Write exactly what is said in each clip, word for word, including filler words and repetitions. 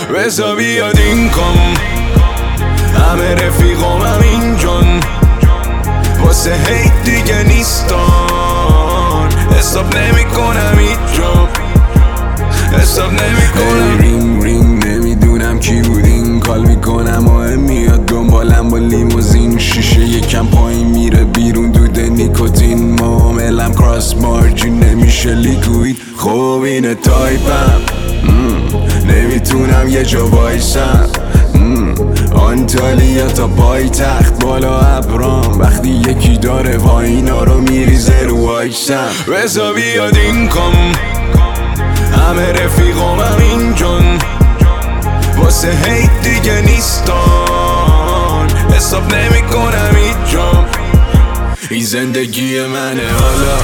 بزا بیاد این کام، همه رفیقام هم اینجان، واسه هیت دیگه نیستان. حساب نمی کنم هیچ جا، حساب نمی کنم. رینگ رینگ نمیدونم کی بود این کال میکنم، آه میاد دنبالم با لیموزین، شیشه یکم پایین میره بیرون دود نیکوتین، معاملم کراس مارجین نمیشه لیکوید. خب اینه تایپم، نمیتونم یه جا وایسم، آنتالیا تا پای تخت بالا ابرام، وقتی یکی داره واینا رو میریزه رو وایسم. بزا بیاد این کام، همه رفیقام هم اینجان، واسه هیت دیگه نیستان. حساب نمی کنم هیچ جام، این زندگی منه حالا.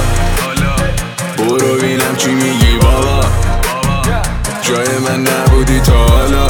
برو بینم چی میگی بابا، جای من نبودی تا حالا.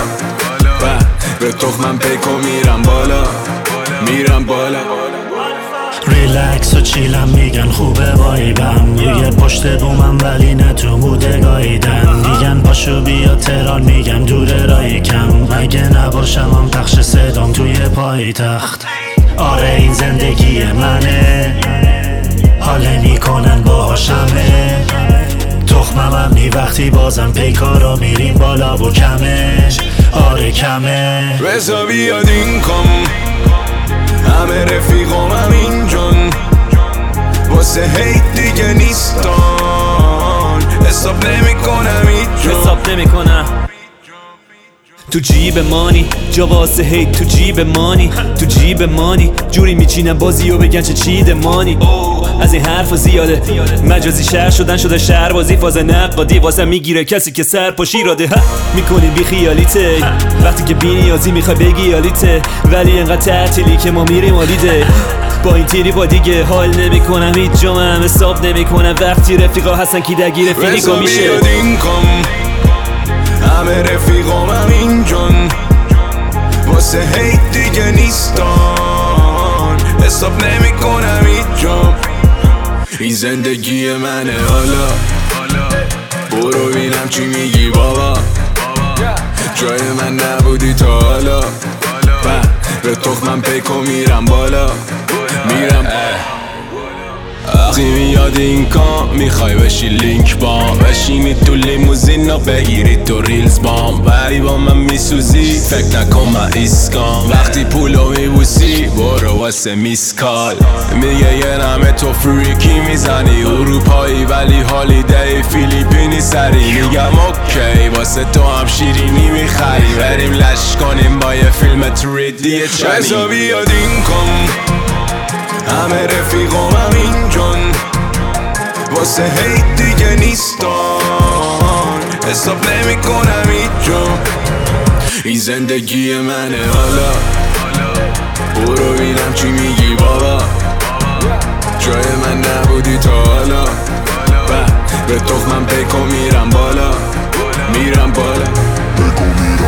به تخمم پیکو میرم بالا، میرم بالا. ریلکس و چیلم میگن خوبه وایبم، یه پشت بومم ولی نه تو بودگاهیدن. میگن پاشو بیا تهران، میگم دوره رای کم، اگه نباشم هم پخش صدام توی پای تخت. آره این زندگی منه، حاله میکنن باهاشمه. تخمم هم نی وقتی بازم پیکارا میریم بالا و کمه، آره کمه. بزا بیاد این کام، همه رفیقام هم اینجان، واسه هیت دیگه نیستان. حساب نمی کنم هیچ جا، حساب نمی کنم. تو جیب مانی جا واسه هیت، تو جیب مانی، تو جیب مانی جوری میچینم بازی و بگن چه چید مانی. از این حرف زیاده، مجازی شهر شدن شده شهر بازی، فاز نقادی واسه میگیره کسی که سر پاشی راده. میکنی بی خیالیته وقتی که بی نیازی میخوای بگی یالیته، ولی انقدر تعطیلی که ما میریم آلیده. با این تیری با دیگه حال نمی کنم هیچ جامم، حساب نمی کنم وقتی رفیقا هستن کی درگیر فیلیکو میشه. بیاد این کام، همه رفیقام هم اینجان، واسه هیت دیگه نیستان. حساب نمی کنم هیچ جام، این زندگی منه حالا. برو بینم چی میگی بابا، جای من نبودی تا حالا. به تخمم پیکو میرم بالا، میرم وقتی میاد این کام، میخوای بشی لینک بام، بشینی تو لیموزین و بگیری تو ریلز بام. ولی با من میسوزی فکر نکن من ایسکام، وقتی پولو میبوسی برو واسه میسکال. میگه یه نمه تو فریکی میزنی اروپایی، ولی هالیدی فیلیپینی سری. میگم اوکی واسه تو هم شیرینی میخری، بریم لش کنیم با یه فیلم تریدی چنی. بزا بیاد این کام، همه رفیقام هم اینجان، واسه هیت دیگه نیستان. حساب نمی کنم هیچ جا، این زندگی منه حالا. برو بینم چی میگی بابا، جای من نبودی تا حالا. به تخمم پیکو میرم بالا، میرم بالا.